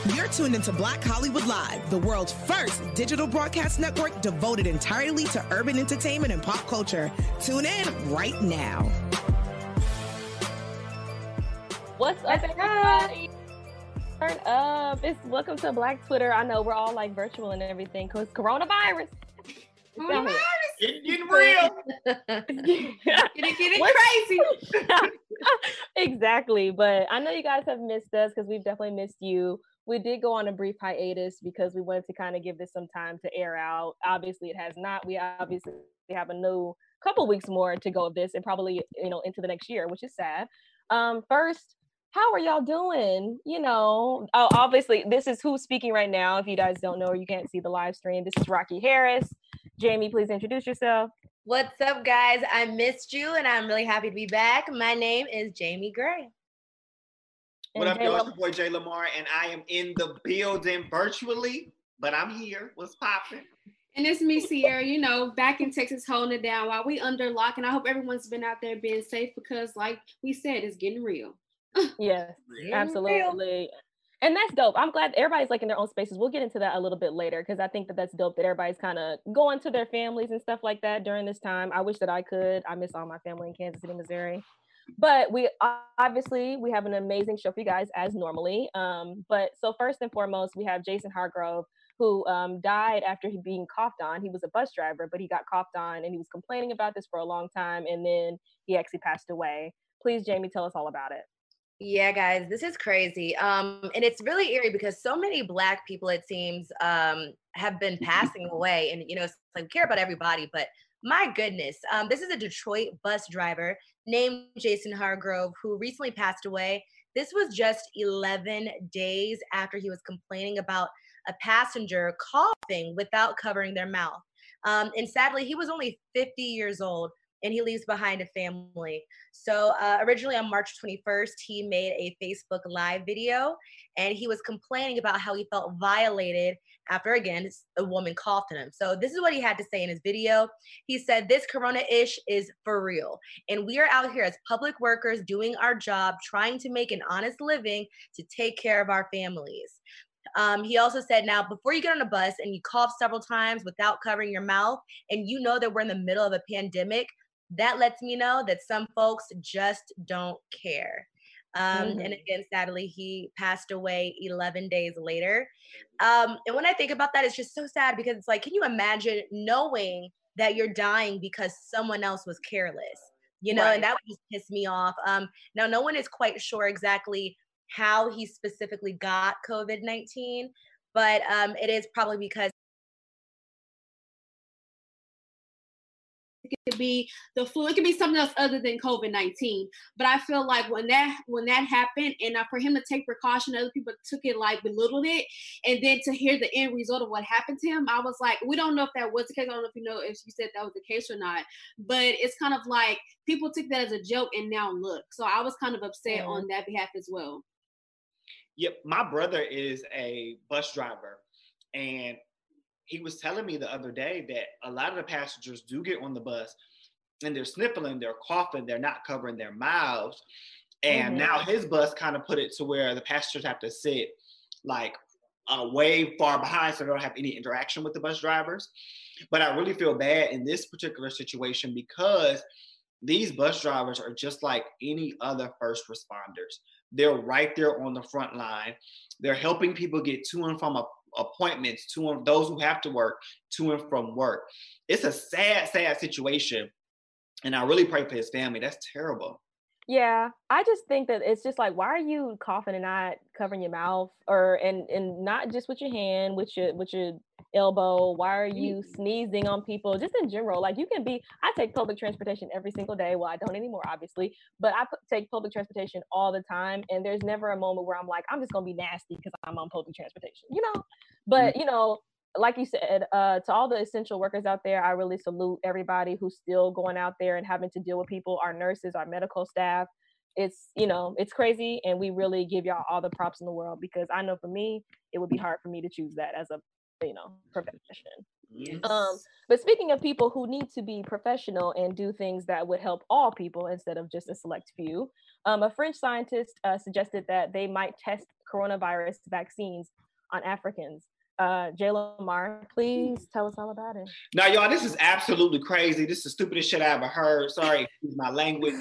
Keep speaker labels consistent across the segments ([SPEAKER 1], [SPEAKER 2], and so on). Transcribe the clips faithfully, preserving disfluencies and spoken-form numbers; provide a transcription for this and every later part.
[SPEAKER 1] You're tuned into Black Hollywood Live, the world's first digital broadcast network devoted entirely to urban entertainment and pop culture. Tune in right now.
[SPEAKER 2] What's up, everybody? Turn up. It's welcome to Black Twitter. I know we're all like virtual and everything because coronavirus.
[SPEAKER 3] Coronavirus. It's getting real. It's getting crazy.
[SPEAKER 2] Exactly. But I know you guys have missed us because we've definitely missed you. We did go on a brief hiatus because we wanted to kind of give this some time to air out. Obviously, it has not. We obviously have a new couple weeks more to go of this and probably, you know, into the next year, which is sad. Um, first, how are y'all doing? You know, oh, obviously, this is who's speaking right now. If you guys don't know or you can't see the live stream, this is Rocky Harris. Jamie, please introduce yourself.
[SPEAKER 4] What's up, guys? I missed you, and I'm really happy to be back. My name is Jamie Gray.
[SPEAKER 3] What up, y'all? It's your boy Jay Lamar, and I am in the building virtually, but I'm here. What's popping?
[SPEAKER 5] And it's me, Sierra, you know, back in Texas holding it down while we under lock, and I hope everyone's been out there being safe because, like we said, it's getting real.
[SPEAKER 2] Yes, absolutely. And that's dope. I'm glad everybody's like in their own spaces. We'll get into that a little bit later because I think that that's dope that everybody's kind of going to their families and stuff like that during this time. I wish that I could. I miss all my family in Kansas City, Missouri. But we obviously we have an amazing show for you guys as normally. Um, but so first and foremost, we have Jason Hargrove, who um, died after he being coughed on. He was a bus driver, but he got coughed on and he was complaining about this for a long time. And then he actually passed away. Please, Jamie, tell us all about it.
[SPEAKER 4] Yeah, guys, this is crazy. Um, and it's really eerie because so many Black people, it seems, um, have been passing away. And, you know, it's like we care about everybody, but my goodness, um, this is a Detroit bus driver named Jason Hargrove who recently passed away. This was just eleven days after he was complaining about a passenger coughing without covering their mouth. Um, and sadly, he was only fifty years old. And he leaves behind a family. So uh, originally on March twenty-first, he made a Facebook Live video, and he was complaining about how he felt violated after, again, a woman coughed on him. So this is what he had to say in his video. He said, "This corona-ish is for real. And we are out here as public workers doing our job, trying to make an honest living to take care of our families." Um, he also said, now, before you get on a bus and you cough several times without covering your mouth, and you know that we're in the middle of a pandemic, that lets me know that some folks just don't care. Um, mm-hmm. And again, sadly, he passed away eleven days later. Um, and when I think about that, it's just so sad because it's like, can you imagine knowing that you're dying because someone else was careless? You know, right. And that would just piss me off. Um, now, no one is quite sure exactly how he specifically got COVID nineteen, but um, it is probably because
[SPEAKER 5] it could be the flu, it could be something else other than COVID nineteen. But I feel like when that when that happened, and uh, for him to take precaution, other people took it like belittled it, and then to hear the end result of what happened to him, I was like, we don't know if that was the case. I don't know if you know if you said that was the case or not. But it's kind of like people took that as a joke, and now look. So I was kind of upset mm-hmm. on that behalf as well.
[SPEAKER 3] Yep, my brother is a bus driver, and he was telling me the other day that a lot of the passengers do get on the bus and they're sniffling, they're coughing, they're not covering their mouths. And mm-hmm. now his bus kind of put it to where the passengers have to sit like uh, way far behind so they don't have any interaction with the bus drivers. But I really feel bad in this particular situation because these bus drivers are just like any other first responders. They're right there on the front line. They're helping people get to and from a, appointments, to and those who have to work, to and from work. It's a sad, sad situation. And I really pray for his family. That's terrible.
[SPEAKER 2] Yeah, I just think that it's just like, why are you coughing and not covering your mouth, or and and not just with your hand, with your with your elbow? Why are you sneezing on people? Just in general, like you can be. I take public transportation every single day. Well, I don't anymore, obviously, but I take public transportation all the time, and there's never a moment where I'm like, I'm just gonna be nasty because I'm on public transportation, you know. But you know, like you said, uh, to all the essential workers out there, I really salute everybody who's still going out there and having to deal with people, our nurses, our medical staff. It's, you know, it's crazy. And we really give y'all all the props in the world because I know for me, it would be hard for me to choose that as a you know, profession.
[SPEAKER 5] Yes.
[SPEAKER 2] Um, but speaking of people who need to be professional and do things that would help all people instead of just a select few, um, a French scientist uh, suggested that they might test coronavirus vaccines on Africans. Uh, Jay Lamar, please tell us all about it.
[SPEAKER 3] Now, y'all, this is absolutely crazy. This is the stupidest shit I ever heard. Sorry, excuse my language.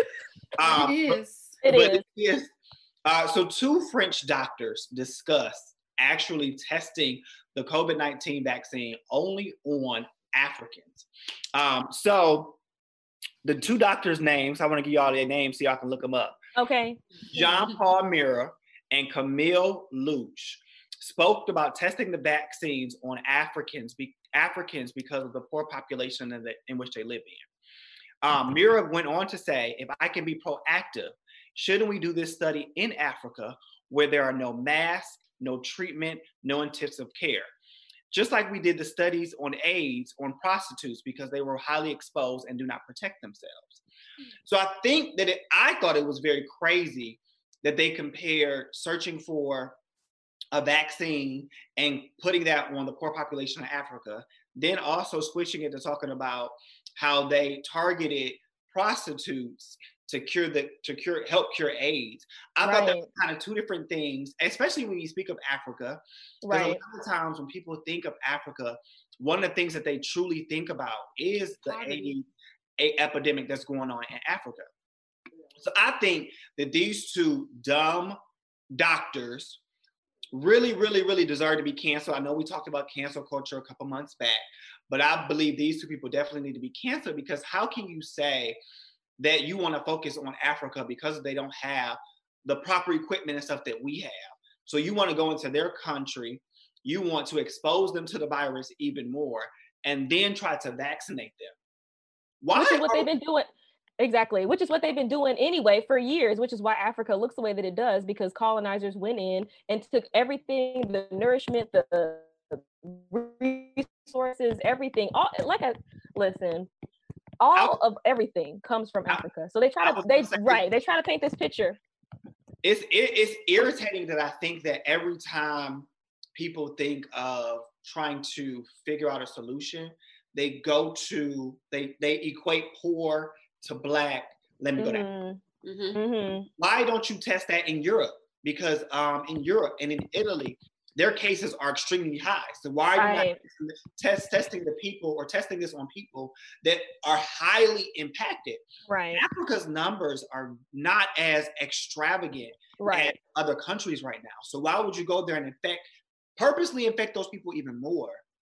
[SPEAKER 3] Um,
[SPEAKER 5] it is.
[SPEAKER 2] It
[SPEAKER 3] but
[SPEAKER 2] is.
[SPEAKER 3] It is. Uh, so two French doctors discussed actually testing the COVID nineteen vaccine only on Africans. Um, so the two doctors' names, I want to give y'all their names so y'all can look them up.
[SPEAKER 2] Okay.
[SPEAKER 3] Jean-Paul Mira and Camille Louche spoke about testing the vaccines on Africans, be, Africans because of the poor population in, the, in which they live in. Um, Mira went on to say, if I can be proactive, shouldn't we do this study in Africa where there are no masks, no treatment, no intensive care? Just like we did the studies on AIDS on prostitutes because they were highly exposed and do not protect themselves. So I think that it, I thought it was very crazy that they compared searching for a vaccine and putting that on the poor population of Africa, then also switching it to talking about how they targeted prostitutes to cure the to cure help cure AIDS. I right. thought that was kind of two different things, especially when you speak of Africa.
[SPEAKER 2] Right.
[SPEAKER 3] A lot of times when people think of Africa, one of the things that they truly think about is the AIDS a epidemic that's going on in Africa. So I think that these two dumb doctors really, really, really deserve to be canceled. I know we talked about cancel culture a couple months back, but I believe these two people definitely need to be canceled, because how can you say that you want to focus on Africa because they don't have the proper equipment and stuff that we have? So you want to go into their country, you want to expose them to the virus even more, and then try to vaccinate them. Why?
[SPEAKER 2] Which is what they've been doing. Exactly, which is what they've been doing anyway for years, which is why Africa looks the way that it does, because colonizers went in and took everything, the nourishment, the resources, everything. All like a listen, all of everything comes from Africa. So they try to they right, they try to paint this picture.
[SPEAKER 3] It's it, it's irritating that I think that every time people think of trying to figure out a solution, they go to they they equate poor to black. Let me go down.
[SPEAKER 2] Mm-hmm. Mm-hmm.
[SPEAKER 3] Why don't you test that in Europe? Because um, in Europe and in Italy, their cases are extremely high. So why are
[SPEAKER 2] right.
[SPEAKER 3] you not test, testing the people or testing this on people that are highly impacted?
[SPEAKER 2] Right.
[SPEAKER 3] Africa's numbers are not as extravagant
[SPEAKER 2] right.
[SPEAKER 3] as other countries right now. So why would you go there and infect, purposely infect those people even more?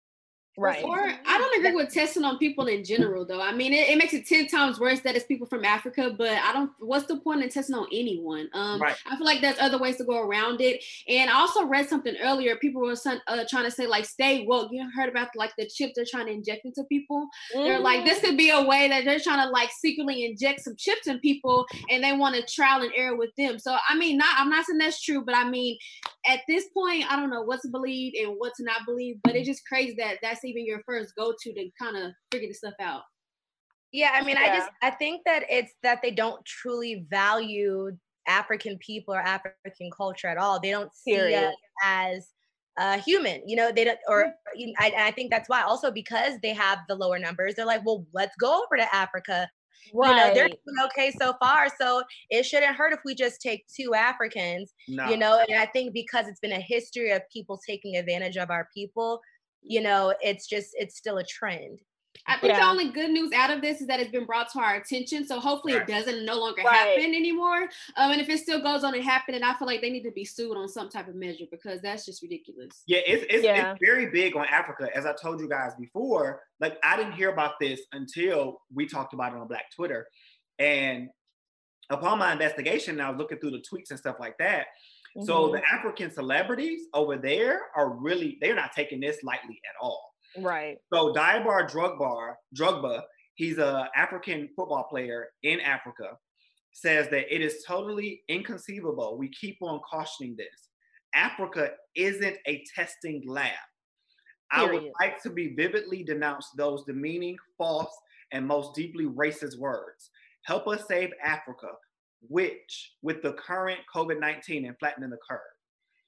[SPEAKER 2] Right.
[SPEAKER 5] Or I don't agree with testing on people in general, though. I mean, it, it makes it ten times worse that it's people from Africa, but I don't, what's the point in testing on anyone? Um,
[SPEAKER 3] right.
[SPEAKER 5] I feel like there's other ways to go around it. And I also read something earlier. People were uh, trying to say, like, stay woke. You heard about, like, the chips they're trying to inject into people. Mm. They're like, this could be a way that they're trying to, like, secretly inject some chips in people, and they want to trial and error with them. So, I mean, not, I'm not saying that's true, but I mean, at this point, I don't know what to believe and what to not believe, but it's just crazy that that's even your first go-to to kind of figure this stuff out.
[SPEAKER 4] Yeah, I mean,
[SPEAKER 2] yeah.
[SPEAKER 4] I just, I think that it's that they don't truly value African people or African culture at all. They don't see
[SPEAKER 2] Period.
[SPEAKER 4] us as uh, human, you know, they don't, or you know, I, I think that's why also because they have the lower numbers, they're like, well, let's go over to Africa.
[SPEAKER 2] Right.
[SPEAKER 4] You know, they're doing okay so far. So it shouldn't hurt if we just take two Africans,
[SPEAKER 3] no.
[SPEAKER 4] you know, and I think because it's been a history of people taking advantage of our people, you know, it's just, it's still a trend.
[SPEAKER 5] I think
[SPEAKER 2] yeah.
[SPEAKER 5] the only good news out of this is that it's been brought to our attention. So hopefully
[SPEAKER 3] right.
[SPEAKER 5] it doesn't no longer
[SPEAKER 2] right.
[SPEAKER 5] happen anymore. Um, and if it still goes on and happen, and I feel like they need to be sued on some type of measure, because that's just ridiculous.
[SPEAKER 3] Yeah, it's it's,
[SPEAKER 2] yeah.
[SPEAKER 3] it's very big on Africa. As I told you guys before, like I didn't hear about this until we talked about it on Black Twitter. And upon my investigation, I was looking through the tweets and stuff like that. Mm-hmm. So the African celebrities over there are really, they're not taking this lightly at all.
[SPEAKER 2] Right.
[SPEAKER 3] So Diabar Drogba, Drogba, he's an African football player in Africa, says that it is totally inconceivable. We keep on cautioning this. Africa isn't a testing lab. Period. I would like to be vividly denounce those demeaning, false, and most deeply racist words. Help us save Africa, which, with the current COVID nineteen and flattening the curve.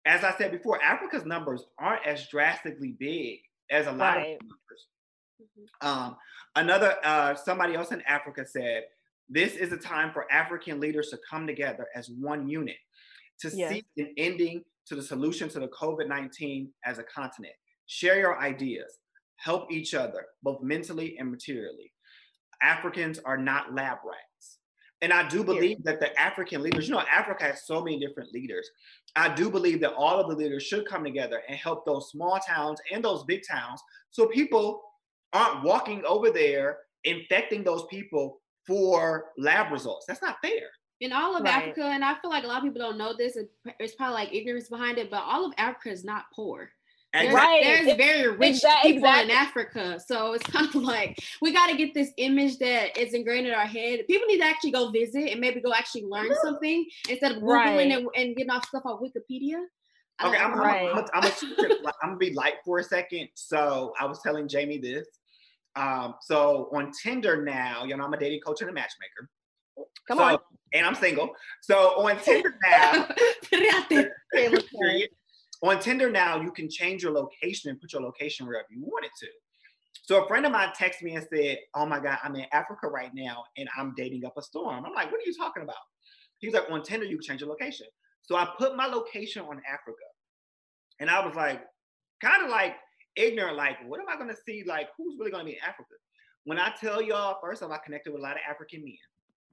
[SPEAKER 3] as I said before, Africa's numbers aren't as drastically big as a lot
[SPEAKER 2] Right.
[SPEAKER 3] of numbers. Mm-hmm. Um, another, uh, somebody else in Africa said, this is a time for African leaders to come together as one unit to
[SPEAKER 2] Yes.
[SPEAKER 3] seek an ending to the solution to the COVID nineteen as a continent. Share your ideas, help each other, both mentally and materially. Africans are not lab rats. And I do believe that the African leaders, you know, Africa has so many different leaders. I do believe that all of the leaders should come together and help those small towns and those big towns so people aren't walking over there infecting those people for lab results. That's not fair.
[SPEAKER 5] In all of
[SPEAKER 2] Right.
[SPEAKER 5] Africa, and I feel like a lot of people don't know this, and it's probably like ignorance behind it, but all of Africa is not poor. There's,
[SPEAKER 2] Right.
[SPEAKER 5] there's very rich
[SPEAKER 2] Exa-
[SPEAKER 5] people
[SPEAKER 2] exactly.
[SPEAKER 5] in Africa. So it's kind of like, we got to get this image that is ingrained in our head. People need to actually go visit and maybe go actually learn something instead of Googling
[SPEAKER 2] Right.
[SPEAKER 5] and, and getting off stuff on Wikipedia. I
[SPEAKER 3] Okay,
[SPEAKER 5] don't
[SPEAKER 3] I'm,
[SPEAKER 5] know.
[SPEAKER 3] I'm,
[SPEAKER 2] Right.
[SPEAKER 3] I'm, I'm, I'm, I'm, I'm gonna be light for a second. So I was telling Jamie this. Um, so on Tinder now, you know, I'm a dating coach and a matchmaker.
[SPEAKER 2] Come
[SPEAKER 3] so,
[SPEAKER 2] on.
[SPEAKER 3] And I'm single. So on Tinder now,
[SPEAKER 5] Put it out there.
[SPEAKER 3] period. On Tinder now, you can change your location and put your location wherever you want it to. So a friend of mine texted me and said, oh my God, I'm in Africa right now and I'm dating up a storm. I'm like, what are you talking about? He was like, on Tinder, you can change your location. So I put my location on Africa. And I was like, kind of like ignorant, like, what am I going to see? Like, who's really going to be in Africa? When I tell y'all, first of all, I connected with a lot of African men.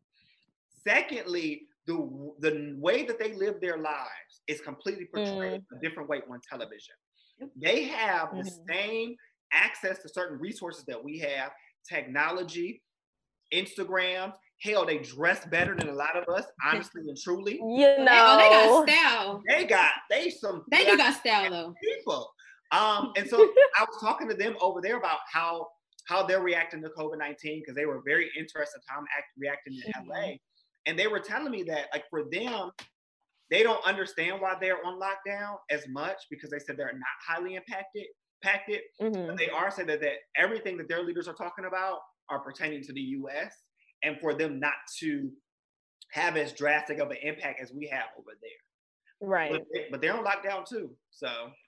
[SPEAKER 3] Secondly, the, the way that they live their lives is completely portrayed mm. a different way on television. They have mm-hmm. the same access to certain resources that we have, technology, Instagram. Hell, they dress better than a lot of us, honestly and truly.
[SPEAKER 2] You know,
[SPEAKER 5] they, oh, they got style.
[SPEAKER 3] They got they some.
[SPEAKER 5] They do got style though.
[SPEAKER 3] People. Um, and so I was talking to them over there about how how they're reacting to COVID nineteen because they were very interested in how I'm act, reacting in mm-hmm. L A. And they were telling me that, like, for them, they don't understand why they're on lockdown as much because they said they're not highly impacted. impacted. Mm-hmm. But they are saying that, that everything that their leaders are talking about are pertaining to the U S and for them not to have as drastic of an impact as we have over there.
[SPEAKER 2] Right.
[SPEAKER 3] But, they, but they're on lockdown too. So.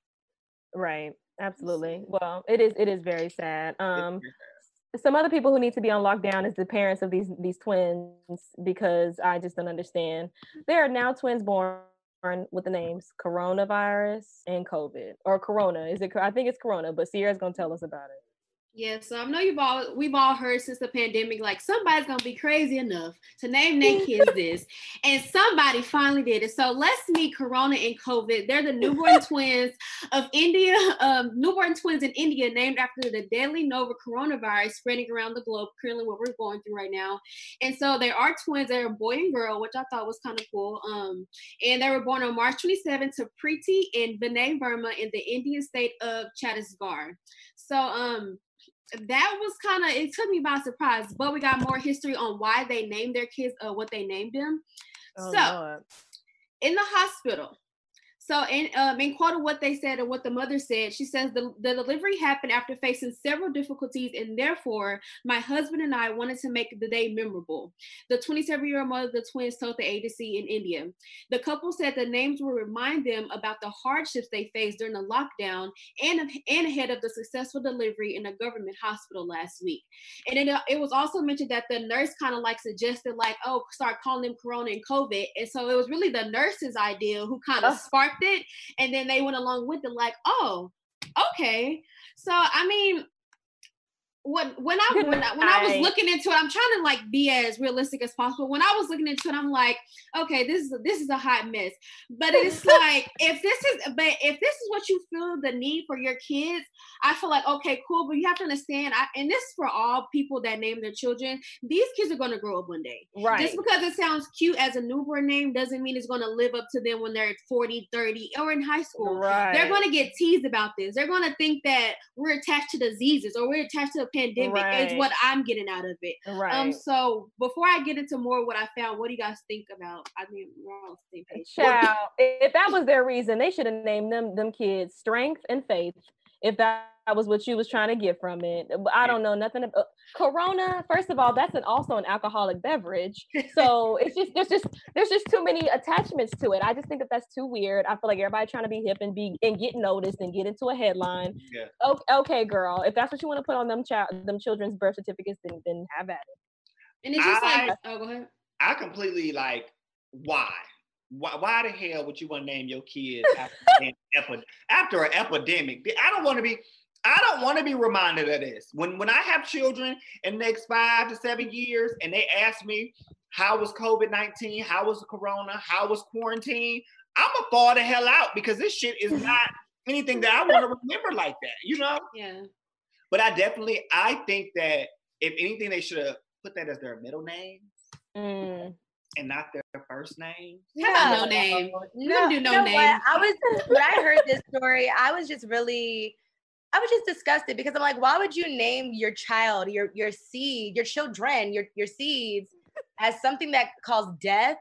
[SPEAKER 2] Right. Absolutely. Well, it is. It is very sad. Um, Some other people who need to be on lockdown is the parents of these these twins, because I just don't understand. There are now twins born with the names coronavirus and COVID, or Corona. Is it? I think it's Corona, but Sierra's gonna tell us about it.
[SPEAKER 5] Yeah, so I know you've all we've all heard since the pandemic, like somebody's gonna be crazy enough to name their kids this, and somebody finally did it. So let's meet Corona and COVID. They're the newborn twins of India, um, newborn twins in India, named after the deadly novel coronavirus spreading around the globe. Currently, what we're going through right now, and so they are twins. They're a boy and girl, which I thought was kind of cool. Um, and they were born on March twenty-seventh to Preeti and Vinay Verma in the Indian state of Chhattisgarh. So, um. That was kind of, it took me by surprise, but we got more history on why they named their kids, uh, what they named them. Oh, so, Lord. In the hospital, so in, um, in quote of what they said and what the mother said, she says, the, the delivery happened after facing several difficulties, and therefore, my husband and I wanted to make the day memorable. The twenty-seven-year-old mother of the twins told the A B C in India. The couple said the names will remind them about the hardships they faced during the lockdown and, and ahead of the successful delivery in a government hospital last week. And it, it was also mentioned that the nurse kind of like suggested like, oh, start calling them Corona and COVID. And so it was really the nurse's idea who kind of oh. sparked it, and then they went along with it like, oh, okay. So I mean, when when I when I, when I was looking into it, I'm trying to like be as realistic as possible. When I was looking into it, I'm like, okay, this is a, this is a hot mess. But it's like, if this is but if this is what you feel the need for your kids, I feel like, okay, cool. But you have to understand, I, and this is for all people that name their children, these kids are going to grow up one day.
[SPEAKER 2] Right.
[SPEAKER 5] Just because it sounds cute as a newborn name doesn't mean it's going to live up to them when they're forty, thirty, or in high school. Right. They're going to get teased about this. They're going to think that we're attached to diseases or we're attached to a pandemic. Right. Is what I'm getting out of it.
[SPEAKER 2] Right.
[SPEAKER 5] Um. So before I get into more what I found, what do you guys think about? I mean, we're all on the same page.
[SPEAKER 2] Child, if that was their reason, they should have named them them kids Strength and Faith. If that that was what you was trying to get from it. I don't know nothing about Corona. First of all, that's an, also an alcoholic beverage. So it's just there's just there's just too many attachments to it. I just think that that's too weird. I feel like everybody trying to be hip and be and get noticed and get into a headline.
[SPEAKER 3] Yeah.
[SPEAKER 2] Okay, okay, girl. If that's what you want to put on them child them children's birth certificates, then then have at it.
[SPEAKER 5] And it's just
[SPEAKER 3] I,
[SPEAKER 5] like, oh, go ahead.
[SPEAKER 3] I completely like why. Why, why the hell would you want to name your kids after, an epi- after an epidemic? I don't want to be. I don't want to be reminded of this. When when I have children in the next five to seven years, and they ask me how was COVID nineteen, how was Corona, how was quarantine, I'm gonna fall the hell out because this shit is not anything that I want to remember like that. You know?
[SPEAKER 5] Yeah.
[SPEAKER 3] But I definitely, I think that if anything, they should have put that as their middle name.
[SPEAKER 2] Mm.
[SPEAKER 3] And not their first name.
[SPEAKER 5] Yeah, no name. You
[SPEAKER 4] No,
[SPEAKER 5] don't do no
[SPEAKER 4] you know
[SPEAKER 5] name.
[SPEAKER 4] what? I was when I heard this story, I was just really, I was just disgusted because I'm like, why would you name your child, your your seed, your children, your your seeds, as something that caused death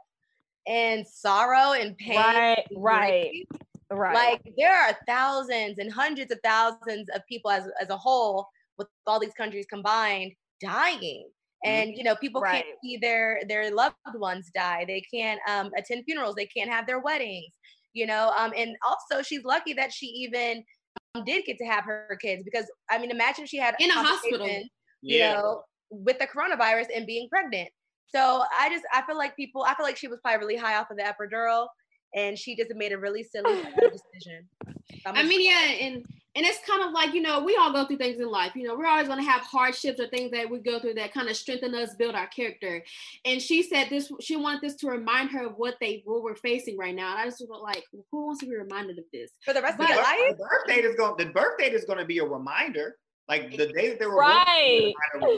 [SPEAKER 4] and sorrow and pain?
[SPEAKER 2] Right,
[SPEAKER 4] and
[SPEAKER 2] right,
[SPEAKER 4] grief?
[SPEAKER 2] right.
[SPEAKER 4] Like there are thousands and hundreds of thousands of people as as a whole, with all these countries combined, dying. And you know, people
[SPEAKER 2] Right.
[SPEAKER 4] can't see their their loved ones die. They can't um, attend funerals. They can't have their weddings. You know, um, and also she's lucky that she even um, did get to have her, her kids because I mean, imagine if she had
[SPEAKER 5] In a hospital.
[SPEAKER 4] complication, you
[SPEAKER 3] Yeah.
[SPEAKER 4] know, with the coronavirus and being pregnant. So I just I feel like people I feel like she was probably really high off of the epidural, and she just made a really silly decision. I'm
[SPEAKER 5] I
[SPEAKER 4] just-
[SPEAKER 5] mean, yeah, and and it's kind of like, you know, we all go through things in life. You know, we're always going to have hardships or things that we go through that kind of strengthen us, build our character. And she said this, she wanted this to remind her of what they what we're facing right now. And I just was like, who wants to be reminded of this?
[SPEAKER 4] for the rest
[SPEAKER 5] But-
[SPEAKER 4] of your life.
[SPEAKER 3] The birth date is going. The birth date is going to be a reminder. Like the day that they were
[SPEAKER 2] Right.
[SPEAKER 3] born.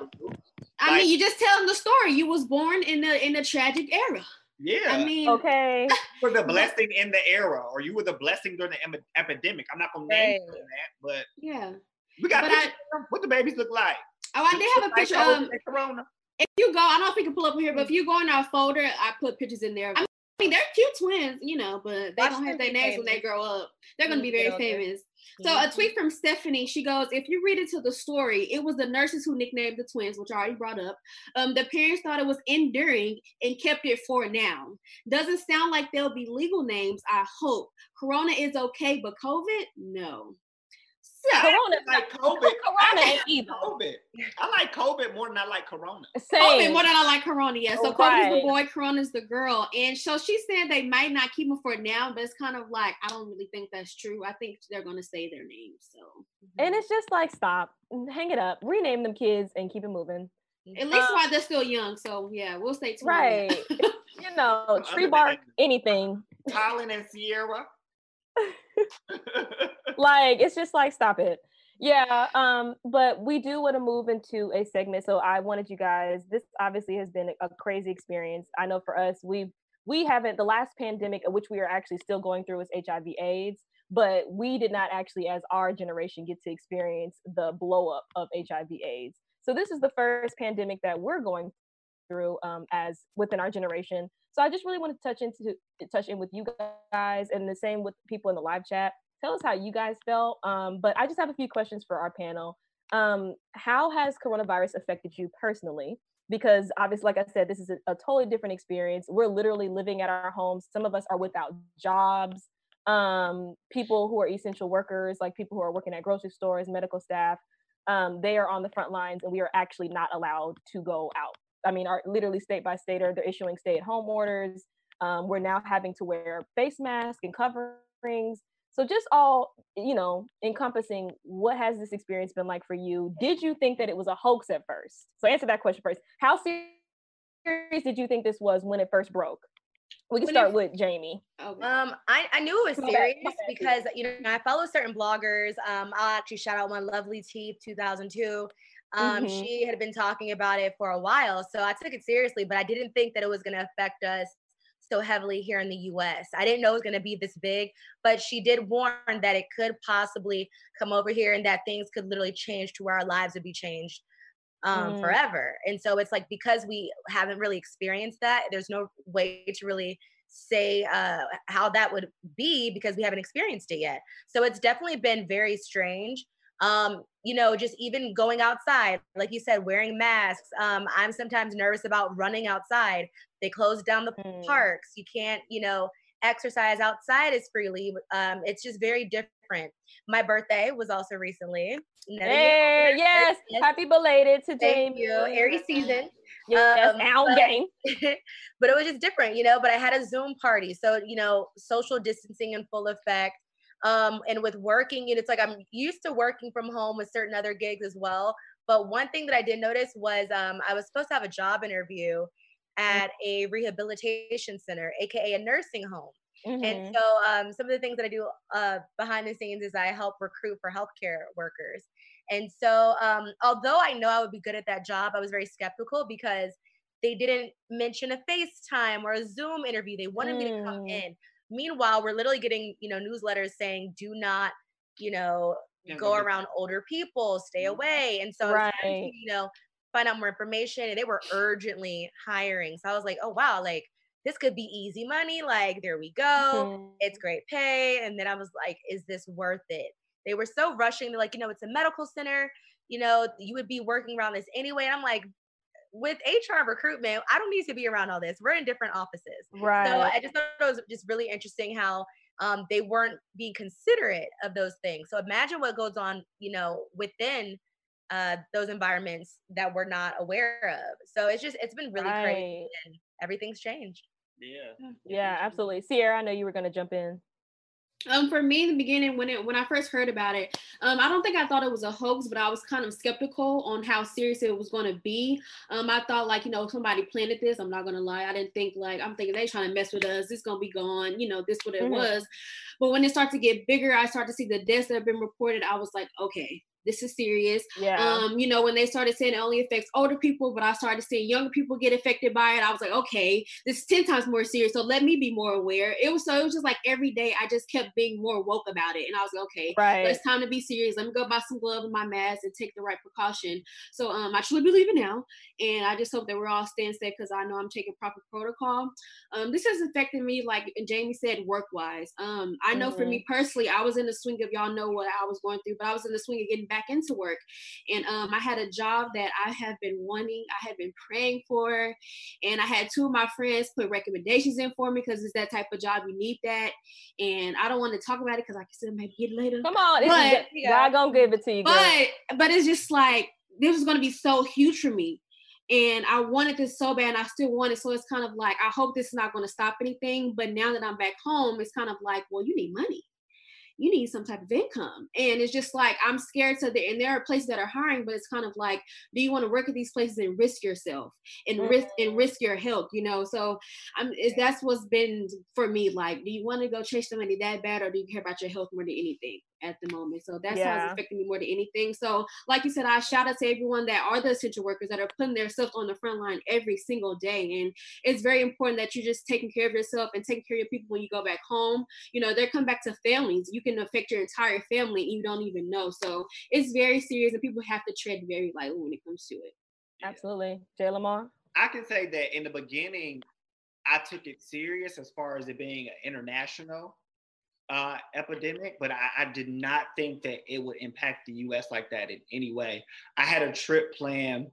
[SPEAKER 5] I
[SPEAKER 3] Like-
[SPEAKER 5] mean, you just telling the story. You was born in a in a tragic era.
[SPEAKER 3] Yeah.
[SPEAKER 5] I mean,
[SPEAKER 2] Okay.
[SPEAKER 3] for the blessing in the era, or you were the blessing during the em- epidemic. I'm not gonna name
[SPEAKER 4] Right.
[SPEAKER 3] you that, but
[SPEAKER 5] yeah.
[SPEAKER 3] we got
[SPEAKER 5] But
[SPEAKER 3] pictures of them. What the babies look like.
[SPEAKER 5] Oh, I did have a
[SPEAKER 3] Like
[SPEAKER 5] picture.
[SPEAKER 3] COVID
[SPEAKER 5] Um,
[SPEAKER 3] and Corona.
[SPEAKER 5] if you go, I don't know if we can pull up here, but if you go in our folder, I put pictures in there. I mean, they're cute twins, you know, but they
[SPEAKER 4] Watch
[SPEAKER 5] don't have
[SPEAKER 4] them
[SPEAKER 5] their
[SPEAKER 4] be
[SPEAKER 5] names when they
[SPEAKER 4] famous.
[SPEAKER 5] grow up. They're going to be
[SPEAKER 4] Get
[SPEAKER 5] very
[SPEAKER 4] older.
[SPEAKER 5] famous. So a tweet from Stephanie, she goes, if you read into the story, it was the nurses who nicknamed the twins, which I already brought up. Um, the parents thought it was enduring and kept it for now. Doesn't sound like there'll be legal names, I hope. Corona is okay, but COVID, no. So,
[SPEAKER 2] Corona,
[SPEAKER 3] I like COVID.
[SPEAKER 2] Corona
[SPEAKER 3] I
[SPEAKER 2] ain't
[SPEAKER 3] like
[SPEAKER 2] either.
[SPEAKER 3] COVID. I like COVID more than I like Corona.
[SPEAKER 2] Same.
[SPEAKER 5] COVID more than I like Corona, yeah. So COVID's the
[SPEAKER 2] Right.
[SPEAKER 5] boy, Corona's the girl. And so she said they might not keep them for now, but it's kind of like, I don't really think that's true. I think they're going to say their names, so.
[SPEAKER 2] And it's just like, stop, hang it up, rename them kids, and keep it moving.
[SPEAKER 5] At least
[SPEAKER 2] Um,
[SPEAKER 5] while they're still young, so yeah, we'll stay tuned.
[SPEAKER 2] Right. You know,
[SPEAKER 3] Other
[SPEAKER 2] tree
[SPEAKER 3] than
[SPEAKER 2] bark,
[SPEAKER 3] that-
[SPEAKER 2] anything.
[SPEAKER 3] Colin and Sierra.
[SPEAKER 2] Like, it's just like, stop it. Yeah. Um, but we do want to move into a segment. So I wanted you guys, this obviously has been a crazy experience. I know for us, we've we haven't the last pandemic, which we are actually still going through, is H I V AIDS, but we did not actually, as our generation, get to experience the blow up of H I V AIDS. So this is the first pandemic that we're going through um, as within our generation. So I just really want to touch into touch in with you guys, and the same with people in the live chat. Tell us how you guys felt. Um, but I just have a few questions for our panel. Um, how has coronavirus affected you personally? Because obviously, like I said, this is a, a totally different experience. We're literally living at our homes. Some of us are without jobs. Um, people who are essential workers, like people who are working at grocery stores, medical staff, um, they are on the front lines, and we are actually not allowed to go out. I mean, our literally state by state, or they're issuing stay-at-home orders. Um, we're now having to wear face masks and coverings. So just all, you know, encompassing, what has this experience been like for you? Did you think that it was a hoax at first? So answer that question first. How serious did you think this was when it first broke? We can
[SPEAKER 5] When
[SPEAKER 2] start
[SPEAKER 5] it-
[SPEAKER 2] with Jamie.
[SPEAKER 5] Okay.
[SPEAKER 4] Um, I, I knew it was
[SPEAKER 2] My bad,
[SPEAKER 4] serious
[SPEAKER 2] my bad.
[SPEAKER 4] because you know I follow certain bloggers. Um, I'll actually shout out one, Lovely Teeth two thousand two. Um,
[SPEAKER 2] Mhm.
[SPEAKER 4] She had been talking about it for a while, so I took it seriously. But I didn't think that it was going to affect us so heavily here in the U S. I didn't know it was going to be this big, but she did warn that it could possibly come over here and that things could literally change to where our lives would be changed um,
[SPEAKER 2] Mm.
[SPEAKER 4] forever. And so it's like, because we haven't really experienced that, there's no way to really say uh, how that would be because we haven't experienced it yet. So it's definitely been very strange. Um, you know, just even going outside, like you said, wearing masks. Um, I'm sometimes nervous about running outside. They closed down the
[SPEAKER 2] Mm.
[SPEAKER 4] parks. You can't, you know, exercise outside as freely. Um, it's just very different. My birthday was also recently. Another year
[SPEAKER 2] Hey,
[SPEAKER 4] older.
[SPEAKER 2] yes,
[SPEAKER 4] Yes.
[SPEAKER 2] happy belated to
[SPEAKER 4] Thank
[SPEAKER 2] Jamie.
[SPEAKER 4] you. Aries season.
[SPEAKER 2] Yes,
[SPEAKER 4] Um,
[SPEAKER 2] owl
[SPEAKER 4] but-
[SPEAKER 2] game.
[SPEAKER 4] but it was just different, you know, but I had a Zoom party. So, you know, social distancing in full effect. Um, and with working, and it's like I'm used to working from home with certain other gigs as well. But one thing that I did notice was um, I was supposed to have a job interview at a rehabilitation center, aka a nursing home.
[SPEAKER 2] Mhm.
[SPEAKER 4] And so um, some of the things that I do uh, behind the scenes is I help recruit for healthcare workers. And so um, although I know I would be good at that job, I was very skeptical because they didn't mention a FaceTime or a Zoom interview. They wanted me to come
[SPEAKER 2] Mm.
[SPEAKER 4] in. Meanwhile, we're literally getting, you know, newsletters saying, do not, you know,
[SPEAKER 3] Yeah,
[SPEAKER 4] go
[SPEAKER 3] go get-
[SPEAKER 4] around older people, stay away. And so I was trying to,
[SPEAKER 2] Right.
[SPEAKER 4] you know, find out more information, and they were urgently hiring. So I was like, oh, wow, like this could be easy money. Like, there we go.
[SPEAKER 2] Mhm.
[SPEAKER 4] It's great pay. And then I was like, is this worth it? They were so rushing. They're like, you know, it's a medical center. You know, you would be working around this anyway. And I'm like, with H R recruitment, I don't need to be around all this. We're in different offices.
[SPEAKER 2] Right.
[SPEAKER 4] So I just thought it was just really interesting how um, they weren't being considerate of those things. So imagine what goes on, you know, within uh, those environments that we're not aware of. So it's just, it's been really
[SPEAKER 2] Right.
[SPEAKER 4] crazy, and everything's changed.
[SPEAKER 3] Yeah.
[SPEAKER 2] Yeah, absolutely. Sierra, I know you were going to jump in.
[SPEAKER 5] Um, for me in the beginning, when it when I first heard about it, um, I don't think I thought it was a hoax, but I was kind of skeptical on how serious it was going to be. Um, I thought like, you know, somebody planted this. I'm not gonna lie, I didn't think like I'm thinking they trying to mess with us. This gonna be gone. You know, this what it
[SPEAKER 2] Mhm.
[SPEAKER 5] was. But when it started to get bigger, I started to see the deaths that have been reported. I was like, okay, this is serious.
[SPEAKER 2] Yeah.
[SPEAKER 5] Um, you know, when they started saying it only affects older people, but I started seeing younger people get affected by it, I was like, okay, this is ten times more serious. So let me be more aware. It was so it was just like every day I just kept being more woke about it. And I was like, okay,
[SPEAKER 2] Right.
[SPEAKER 5] but it's time to be serious. Let me go buy some gloves and my mask and take the right precaution. So um I truly believe it now. And I just hope that we're all staying safe because I know I'm taking proper protocol. Um, this has affected me, like Jamie said, work-wise. Um, I know for me personally, I was in the swing of, y'all know what I was going through, but I was in the swing of getting back into work. And um, I had a job that I have been wanting, I had been praying for, and I had two of my friends put recommendations in for me because it's that type of job, you need that. And I don't want to talk about it because I can still maybe get it later.
[SPEAKER 2] Come on. It's
[SPEAKER 5] But-
[SPEAKER 2] just- God gonna give it to you, girl.
[SPEAKER 5] But but it's just like this was gonna be so huge for me. And I wanted this so bad and I still want it. So it's kind of like, I hope this is not gonna stop anything. But now that I'm back home, it's kind of like, well, you need money. You need some type of income. And it's just like, I'm scared to the, and there are places that are hiring, but it's kind of like, do you want to work at these places and risk yourself and
[SPEAKER 2] Mhm.
[SPEAKER 5] risk and risk your health, you know? So I'm, it's, that's what's been for me. Like, do you want to go chase the money that bad, or do you care about your health more than anything at the moment? So that's how
[SPEAKER 2] Yeah.
[SPEAKER 5] it's affecting me more than anything. So like you said, I shout out to everyone that are the essential workers that are putting themselves on the front line every single day. And it's very important that you're just taking care of yourself and taking care of your people when you go back home. You know, they're coming back to families. You can affect your entire family and you don't even know. So it's very serious, and people have to tread very lightly when it comes to it.
[SPEAKER 2] Absolutely. Jay Lamar?
[SPEAKER 3] I can say that in the beginning, I took it serious as far as it being an international uh, epidemic, but I, I did not think that it would impact the U S like that in any way. I had a trip planned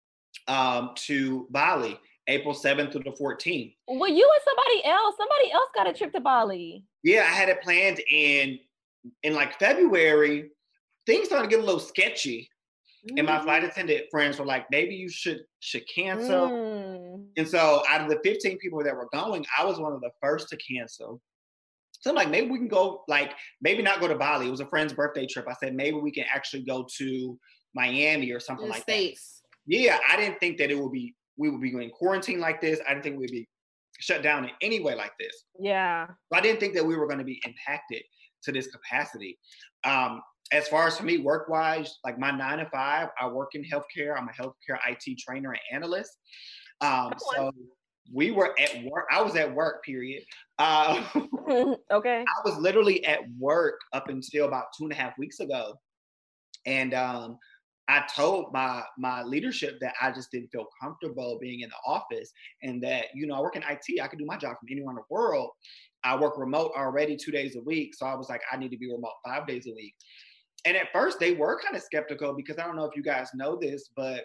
[SPEAKER 3] um, to Bali, April seventh through the fourteenth.
[SPEAKER 2] Well, you and somebody else. Somebody else got a trip to Bali.
[SPEAKER 3] Yeah, I had it planned in in like February. Things started to get a little sketchy, and my flight attendant friends were like, "Maybe you should should cancel."
[SPEAKER 2] Mm.
[SPEAKER 3] And so, out of the fifteen people that were going, I was one of the first to cancel. So I'm like, maybe we can go, like, maybe not go to Bali. It was a friend's birthday trip. I said, maybe we can actually go to Miami or something
[SPEAKER 5] In the
[SPEAKER 3] like
[SPEAKER 5] States.
[SPEAKER 3] that. Yeah, I didn't think that it would be, we would be in quarantine like this. I didn't think we'd be shut down in any way like this.
[SPEAKER 2] Yeah.
[SPEAKER 3] So I didn't think that we were going to be impacted to this capacity. Um, as far as for me, work-wise, like my nine to five, I work in healthcare. I'm a healthcare I T trainer and analyst. Um, so we were at work. I was at work, period. Uh,
[SPEAKER 2] Okay.
[SPEAKER 3] I was literally at work up until about two and a half weeks ago. And um, I told my my leadership that I just didn't feel comfortable being in the office, and that, you know, I work in I T. I can do my job from anywhere in the world. I work remote already two days a week. So I was like, I need to be remote five days a week. and at first they were kind of skeptical because I don't know if you guys know this, but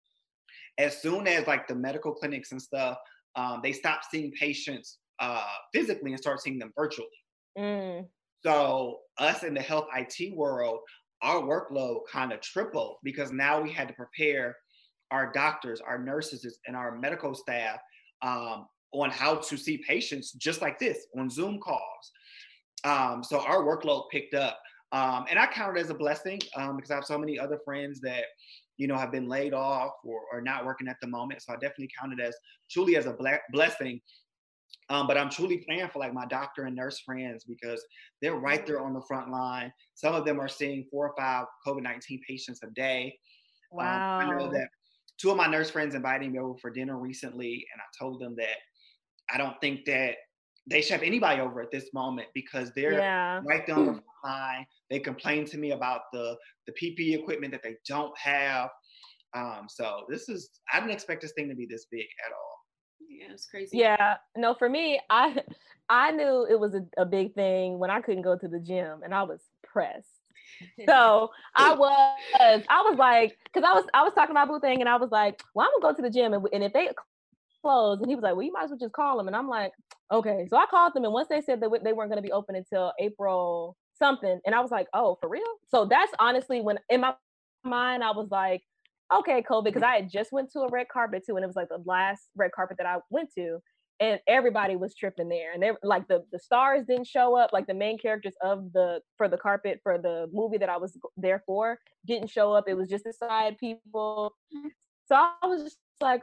[SPEAKER 3] as soon as like the medical clinics and stuff, um, they stopped seeing patients uh, physically and start seeing them virtually.
[SPEAKER 2] Mm.
[SPEAKER 3] So us in the health I T world, our workload kind of tripled because now we had to prepare our doctors, our nurses, and our medical staff um, on how to see patients just like this on Zoom calls. Um, so our workload picked up. Um, and I count it as a blessing um, because I have so many other friends that, you know, have been laid off or, or not working at the moment. So I definitely count it as truly as a ble- blessing. Um, but I'm truly praying for like my doctor and nurse friends because they're right there on the front line. Some of them are seeing four or five COVID nineteen patients a day.
[SPEAKER 2] Wow.
[SPEAKER 3] Um, I know that two of my nurse friends invited me over for dinner recently, and I told them that I don't think that they should have anybody over at this moment because they're
[SPEAKER 2] yeah.
[SPEAKER 3] right there on the front line. They complain to me about the, the P P E equipment that they don't have. Um, so this is, I didn't expect this thing to be this big at all.
[SPEAKER 5] Yeah, it's crazy.
[SPEAKER 2] Yeah, no, for me, I I knew it was a, a big thing when I couldn't go to the gym, and I was pressed. So I was, I was like, because I was, I was talking about Boo thing, and I was like, well, I'm gonna go to the gym, and, and if they close, and he was like, well, you might as well just call them, and I'm like, okay. So I called them, and once they said that they weren't gonna be open until April something, and I was like, oh, for real? So that's honestly when in my mind I was like, okay, COVID, because I had just went to a red carpet too, and it was like the last red carpet that I went to, and everybody was tripping there, and they like the the stars didn't show up, like the main characters of the for the carpet for the movie that I was there for didn't show up. It was just the side people. So I was just like,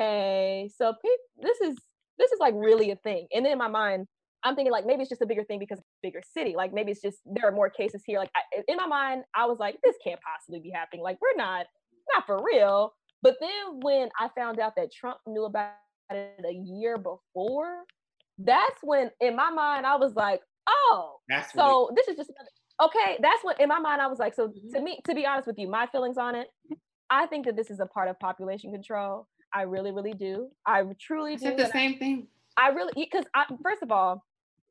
[SPEAKER 2] okay, so pe- this is this is like really a thing. And then in my mind, I'm thinking like maybe it's just a bigger thing because it's a bigger city. Like maybe it's just there are more cases here. Like I, in my mind, I was like, this can't possibly be happening. Like we're not. Not for real. But then when I found out that Trump knew about it a year before, that's when in my mind I was like, oh,
[SPEAKER 3] that's
[SPEAKER 2] so this is just okay. That's what in my mind I was like, so mm-hmm. to me, to be honest with you, my feelings on it, I think that this is a part of population control. I really, really do. I truly do.
[SPEAKER 5] I said the same
[SPEAKER 2] I,
[SPEAKER 5] thing.
[SPEAKER 2] I really, because I, first of all,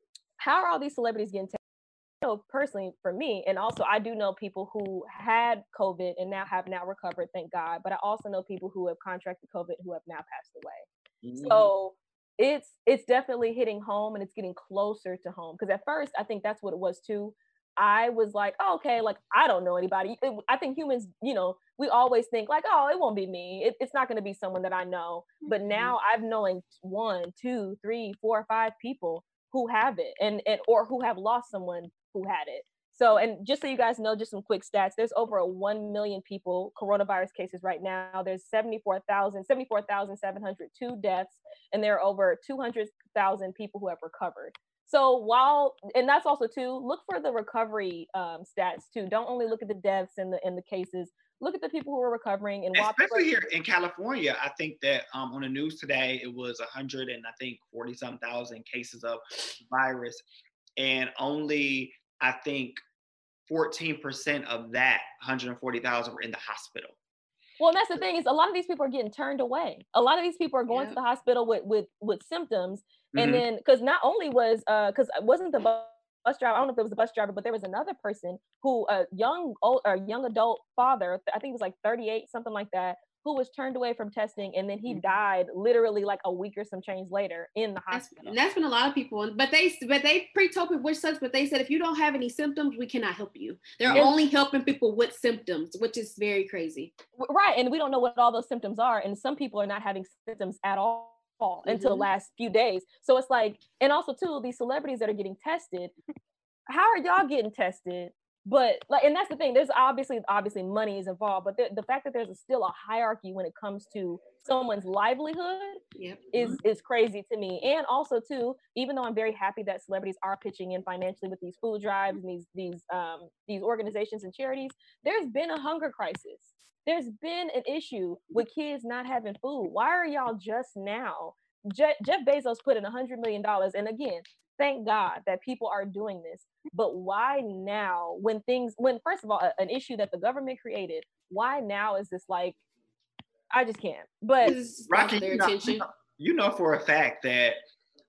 [SPEAKER 2] how are all these celebrities getting tested? Know personally for me, and also I do know people who had COVID and now have now recovered, thank God, but I also know people who have contracted COVID who have now passed away. Mm-hmm. So it's it's definitely hitting home, and it's getting closer to home, because at first I think that's what it was too. I was like, oh, okay, like I don't know anybody. It, I think humans, you know, we always think like, oh, it won't be me. It, it's not going to be someone that I know. Mm-hmm. But now I've known one, two, three, four, five people who have it, and and or who have lost someone who had it. So, and just so you guys know, just some quick stats, there's over a one million people, coronavirus cases right now. There's seventy-four thousand, seventy-four thousand seven hundred two deaths, and there are over two hundred thousand people who have recovered. So while, and that's also too, look for the recovery um, stats too. Don't only look at the deaths and the, and the cases, look at the people who are recovering. And
[SPEAKER 3] especially here in California, I think that um, on the news today, it was one hundred and I think forty some thousand cases of virus. And only, I think, fourteen percent of that one hundred forty thousand were in the hospital.
[SPEAKER 2] Well, and that's the thing is a lot of these people are getting turned away. A lot of these people are going
[SPEAKER 5] yeah.
[SPEAKER 2] to the hospital with with, with symptoms.
[SPEAKER 3] Mm-hmm.
[SPEAKER 2] And then, because not only was, because uh, wasn't the bus driver, I don't know if it was the bus driver, but there was another person who, a young, old, or young adult father, I think it was like thirty-eight, something like that, who was turned away from testing, and then he died literally like a week or some change later in the hospital.
[SPEAKER 5] That's, that's been a lot of people, but they but they pre-told people which sucks, but they said if you don't have any symptoms, we cannot help you. They're and, only helping people with symptoms, which is very crazy.
[SPEAKER 2] Right, and we don't know what all those symptoms are, and some people are not having symptoms at all. Mm-hmm. Until the last few days. So it's like, and also too, these celebrities that are getting tested, how are y'all getting tested? But like, and that's the thing, there's obviously obviously money is involved, but the, the fact that there's a, still a hierarchy when it comes to someone's livelihood
[SPEAKER 5] yep.
[SPEAKER 2] is is crazy to me. And also too, even though I'm very happy that celebrities are pitching in financially with these food drives and these these um these organizations and charities, there's been a hunger crisis. There's been an issue with kids not having food. Why are y'all just now? Je- Jeff Bezos put in one hundred million dollars. And again, thank God that people are doing this. But why now when things, when first of all, a, an issue that the government created, why now is this like, I just can't. But
[SPEAKER 3] Rocky, you know, you know, you know for a fact that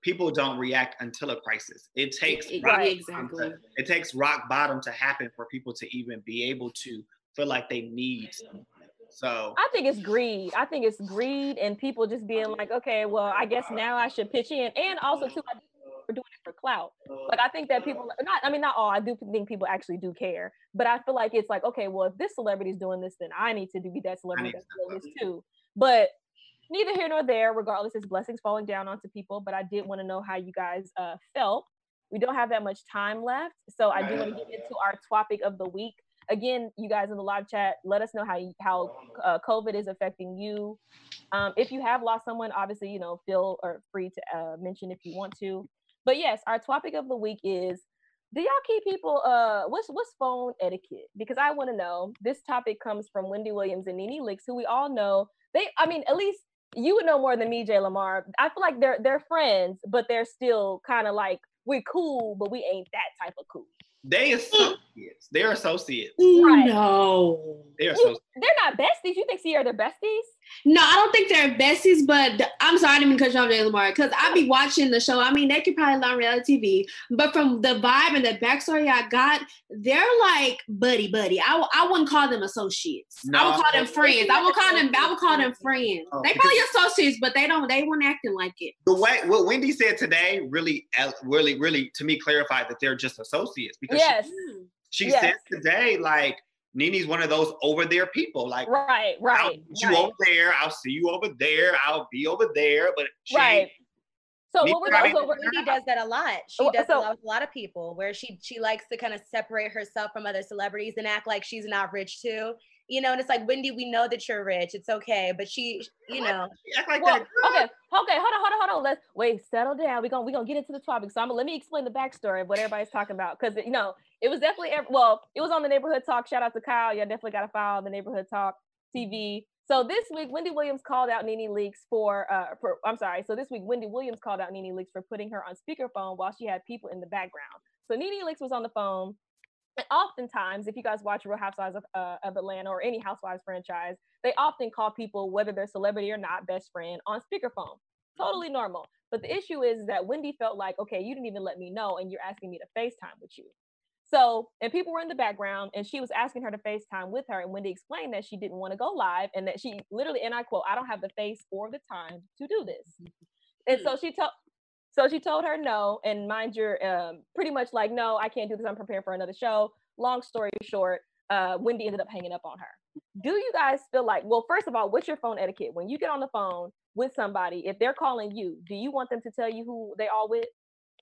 [SPEAKER 3] people don't react until a crisis. It takes
[SPEAKER 5] It-
[SPEAKER 3] rock
[SPEAKER 5] right,
[SPEAKER 3] bottom
[SPEAKER 5] exactly.
[SPEAKER 3] to- it takes rock bottom to happen for people to even be able to feel like they need someone. So
[SPEAKER 2] I think it's greed. I think it's greed and people just being like, okay, well, I guess now I should pitch in. And also too, I think we're doing it for clout. Like I think that people not I mean not all, I do think people actually do care. But I feel like it's like, okay, well, if this celebrity's doing this, then I need to be that celebrity that's doing this too. But neither here nor there, regardless, it's blessings falling down onto people. But I did want to know how you guys uh, felt. We don't have that much time left. So I do want to get into our topic of the week. Again, you guys in the live chat, let us know how you, how uh, COVID is affecting you. Um, if you have lost someone, obviously, you know, feel or free to uh, mention if you want to. But yes, our topic of the week is: do y'all keep people? Uh, what's what's phone etiquette? Because I want to know. This topic comes from Wendy Williams and Nene Leakes, who we all know. They, I mean, at least you would know more than me, Jay Lamar. I feel like they're they're friends, but they're still kind of like we're cool, but we ain't that type of cool.
[SPEAKER 3] they associates. They're associates.
[SPEAKER 2] Right.
[SPEAKER 5] No.
[SPEAKER 3] They're
[SPEAKER 2] You,
[SPEAKER 3] associates.
[SPEAKER 2] they're not besties. You think Sierra they're besties?
[SPEAKER 5] No, I don't think they're besties, but th- I'm sorry, I didn't mean to cut you off, Jay Lamar, because I be watching the show. I mean, they could probably learn reality T V, but from the vibe and the backstory I got, they're like buddy buddy. I, w- I wouldn't call them associates. I
[SPEAKER 3] No.
[SPEAKER 5] would call them friends. I would call them I would call them friends.
[SPEAKER 3] Oh,
[SPEAKER 5] They probably associates, but they don't. They weren't acting like it.
[SPEAKER 3] The way what Wendy said today really, really, really to me clarified that they're just associates because
[SPEAKER 2] Yes.
[SPEAKER 3] she, she
[SPEAKER 2] Yes.
[SPEAKER 3] said today like Nene's one of those over there people like
[SPEAKER 2] Right.
[SPEAKER 3] I'll
[SPEAKER 2] Right.
[SPEAKER 3] meet you
[SPEAKER 2] right.
[SPEAKER 3] over there, I'll see you over there, I'll be over there, but she
[SPEAKER 2] Right.
[SPEAKER 3] ain't-
[SPEAKER 2] So
[SPEAKER 3] Me
[SPEAKER 2] what we're
[SPEAKER 3] too, I
[SPEAKER 2] going
[SPEAKER 3] mean-
[SPEAKER 2] so we're,
[SPEAKER 4] Wendy does that a lot. She
[SPEAKER 2] Well,
[SPEAKER 4] does
[SPEAKER 2] so-
[SPEAKER 4] a lot with a lot of people where she she likes to kind of separate herself from other celebrities and act like she's not rich too. You know, and it's like, Wendy, we know that you're rich. It's okay. But she, you know,
[SPEAKER 3] She act like
[SPEAKER 2] well,
[SPEAKER 3] that.
[SPEAKER 2] okay, okay, hold on, hold on, hold on. Let's wait, settle down. We're gonna we're gonna get into the topic. So I'm gonna let me explain the backstory of what everybody's talking about. Cause you know, it was definitely ev- well, it was on the Neighborhood Talk. Shout out to Kyle. Y'all definitely gotta follow the Neighborhood Talk T V. So this week, Wendy Williams called out Nene Leakes for uh for I'm sorry. So this week, Wendy Williams called out Nene Leakes for putting her on speakerphone while she had people in the background. So Nene Leakes was on the phone. And oftentimes, if you guys watch Real Housewives of, uh, of Atlanta or any Housewives franchise, they often call people, whether they're celebrity or not, best friend on speakerphone. Totally normal. But the issue is that Wendy felt like, okay, you didn't even let me know, and you're asking me to FaceTime with you. So, and people were in the background, and she was asking her to FaceTime with her, and Wendy explained that she didn't want to go live, and that she literally, and I quote, I don't have the face or the time to do this. And so she told, so she told her no, and mind your, um, pretty much like, no, I can't do this. I'm preparing for another show. Long story short, uh, Wendy ended up hanging up on her. Do you guys feel like, well, first of all, what's your phone etiquette? When you get on the phone with somebody, if they're calling you, do you want them to tell you who they all with?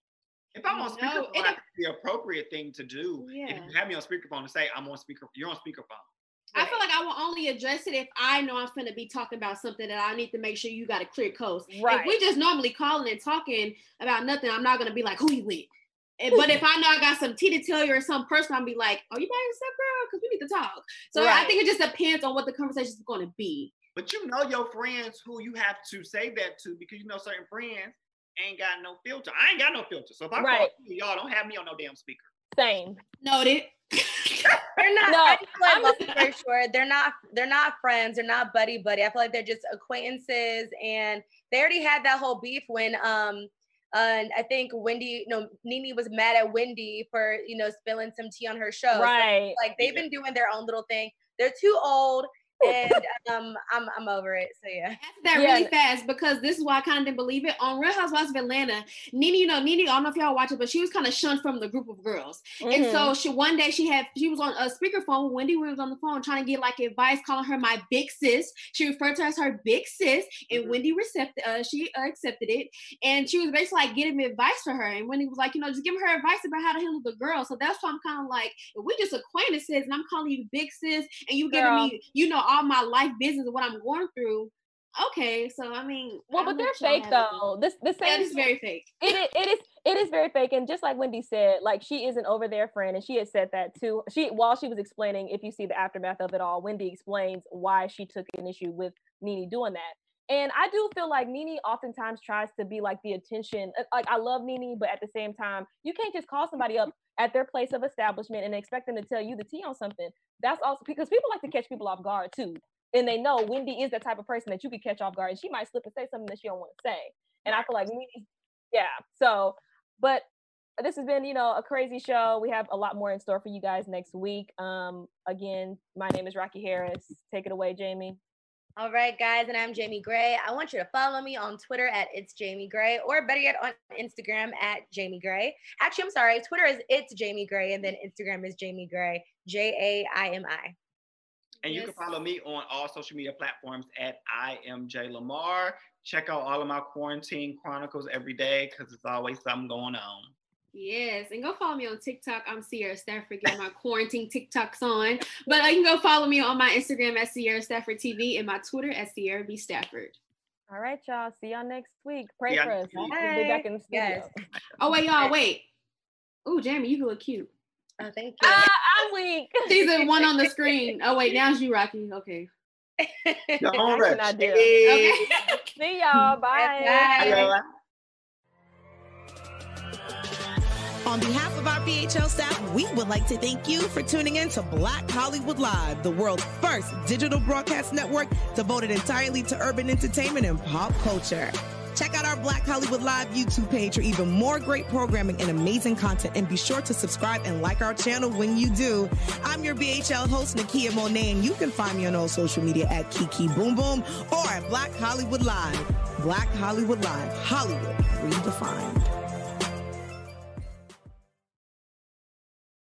[SPEAKER 3] If I'm on
[SPEAKER 5] No,
[SPEAKER 3] speakerphone,
[SPEAKER 5] it-
[SPEAKER 3] I think the appropriate thing to do if
[SPEAKER 5] Yeah.
[SPEAKER 3] you have me on speakerphone to say I'm on speaker, you're on speakerphone.
[SPEAKER 5] I feel like I will only address it if I know I'm finna be talking about something that I need to make sure you got a clear coast.
[SPEAKER 2] Right.
[SPEAKER 5] If we just normally calling and talking about nothing, I'm not gonna be like, who you with? And- But if I know I got some tea to tell you or some person, I'll be like, oh, you by yourself, girl? Because we need to talk. So I
[SPEAKER 2] Right.
[SPEAKER 5] think it just depends on what the conversation is going to be.
[SPEAKER 3] But you know your friends who you have to say that to because you know certain friends ain't got no filter. I ain't got no filter. So if I
[SPEAKER 2] Right.
[SPEAKER 3] call you, y'all don't have me on no damn speaker.
[SPEAKER 2] Same.
[SPEAKER 5] Noted.
[SPEAKER 4] they're not.
[SPEAKER 2] No,
[SPEAKER 4] I feel like,
[SPEAKER 2] I'm
[SPEAKER 4] long
[SPEAKER 2] just-
[SPEAKER 4] story short, they're not. They're not friends. They're not buddy buddy. I feel like they're just acquaintances, and they already had that whole beef when um. Uh, and I think Wendy, no, Nene was mad at Wendy for, you know, spilling some tea on her show. So,
[SPEAKER 2] Right.
[SPEAKER 4] like they've been doing their own little thing. They're too old, and um, I'm I'm over it. So yeah.
[SPEAKER 5] Answer that
[SPEAKER 2] Yeah.
[SPEAKER 5] really fast because this is why I kind of didn't believe it. On Real Housewives of Atlanta, Nene, you know, Nene, I don't know if y'all watch it, but she was kind of shunned from the group of girls. And
[SPEAKER 2] Mhm.
[SPEAKER 5] so she one day she had she was on a speakerphone with Wendy Williams on the phone trying to get like advice, calling her my big sis. She referred to her as her big sis, and
[SPEAKER 3] Mhm.
[SPEAKER 5] Wendy accepted uh, she uh, accepted it, and she was basically like getting advice for her. And Wendy was like, you know, just give her advice about how to handle the girl. So that's why I'm kind of like, if we just acquaintances, and I'm calling you big sis, and you giving
[SPEAKER 2] Girl.
[SPEAKER 5] me, you know, all my life business and what I'm going through. Okay, so I mean,
[SPEAKER 2] Well,
[SPEAKER 5] I'll
[SPEAKER 2] but they're
[SPEAKER 5] let y'all
[SPEAKER 2] fake
[SPEAKER 5] have it then.
[SPEAKER 2] though. This the
[SPEAKER 5] Yeah,
[SPEAKER 2] same.
[SPEAKER 5] this is very fake.
[SPEAKER 2] it is, it is it is very fake, and just like Wendy said, like she is an over there friend, and she had said that too. She while she was explaining, if you see the aftermath of it all, Wendy explains why she took an issue with Nene doing that. And I do feel like Nene oftentimes tries to be like the attention. uh, Like I love Nene, but at the same time, you can't just call somebody up at their place of establishment and expect them to tell you the tea on something. That's also because people like to catch people off guard too. And they know Wendy is the type of person that you could catch off guard, and she might slip and say something that she don't want to say. And I feel like Nene, Yeah. So, but this has been, you know, a crazy show. We have a lot more in store for you guys next week. Um, again, my name is Rocky Harris. Take it away, Jamie.
[SPEAKER 4] All right, guys, and I'm Jamie Gray. I want you to follow me on Twitter at It's Jamie Gray, or better yet, on Instagram at Jamie Gray. Actually, I'm sorry, Twitter is It's Jamie Gray, and then Instagram is Jamie Gray, J A I M I.
[SPEAKER 3] And you yes. can follow me on all social media platforms at I am J Lamar. Check out all of my quarantine chronicles every day because there's always something going on.
[SPEAKER 5] Yes, and go follow me on TikTok. I'm Sierra Stafford, getting my quarantine TikToks on. But uh, you can go follow me on my Instagram at Sierra Stafford T V and my Twitter at Sierra B Stafford.
[SPEAKER 2] All right, y'all. See y'all next week. Pray for us. We'll be back in the studio. Yes.
[SPEAKER 5] Oh, wait, y'all, wait. Oh, Jamie, you look cute.
[SPEAKER 4] Oh, thank you.
[SPEAKER 2] Ah, I'm weak.
[SPEAKER 5] She's the one on the screen. Oh, wait, now it's you, Rocky. Okay.
[SPEAKER 3] No, I
[SPEAKER 2] do. Okay. See y'all. Bye.
[SPEAKER 4] Bye.
[SPEAKER 3] Bye.
[SPEAKER 1] On behalf of our B H L staff, we would like to thank you for tuning in to Black Hollywood Live, the world's first digital broadcast network devoted entirely to urban entertainment and pop culture. Check out our Black Hollywood Live YouTube page for even more great programming and amazing content. And be sure to subscribe and like our channel when you do. I'm your B H L host, Nakia Monet, and you can find me on all social media at Kiki Boom Boom or at Black Hollywood Live. Black Hollywood Live, Hollywood redefined.